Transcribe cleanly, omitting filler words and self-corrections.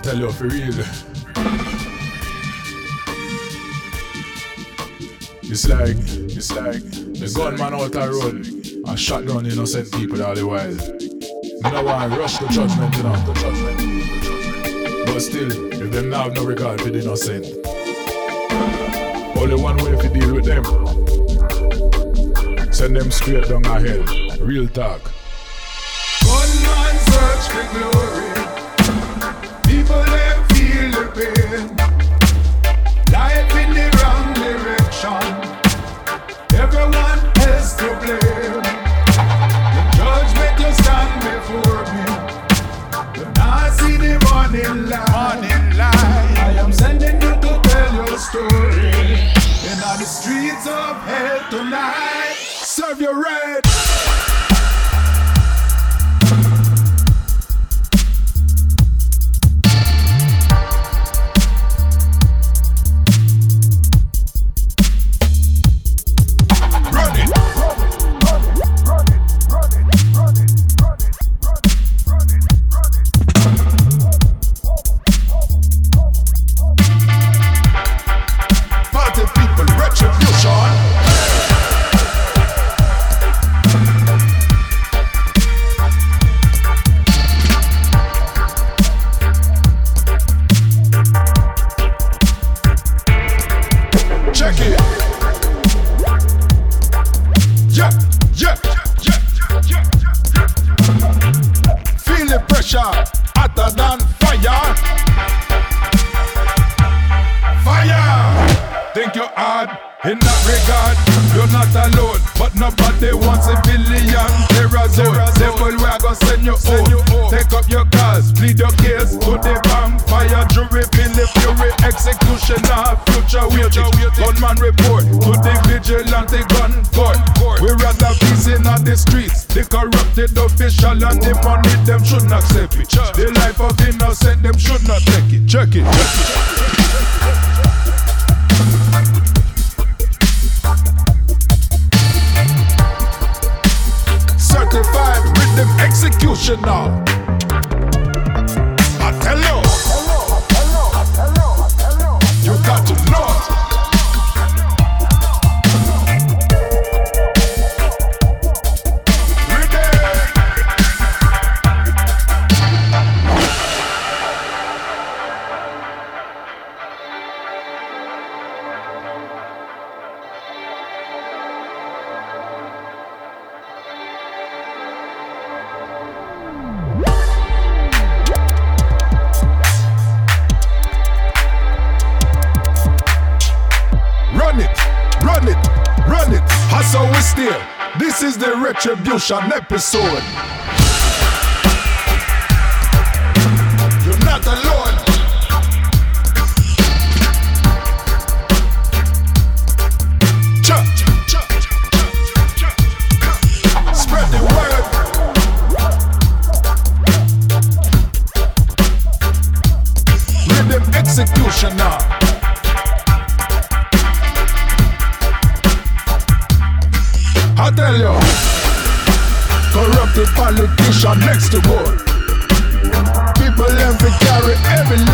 tell you for real. It's like the gunman out the road and shot down innocent people all the while. Me no want to rush to judgment, you know. But still, if them now have no regard for the innocent, only one way to deal with them: send them straight down a hell. Real talk. Gunman search for glory. People them feel the pain. Life in the wrong direction. Everyone has to blame. The judgment you stand before me. When I see the morning light, I am sending you to tell your story. And on the streets of hell tonight, serve your right. In that regard, you're not alone, but nobody wants a billion terrazone. Devil, we are gonna send you home. Take up your cause, plead your case to the vampire jury, Billy Fury, executioner, future waiting. Gunman report to the vigilante gun court. We rather peace in on the streets. The corrupted official and the money, them should not accept it. The life of innocent, them should not take it. Check it. Certified rhythm executioner. I tell you, you got to know. Run it, hustle we steal. This is the retribution episode. You're not alone. Spread the word. Rhythm executioner. I tell you, corrupted politician next to board. People them fi carry every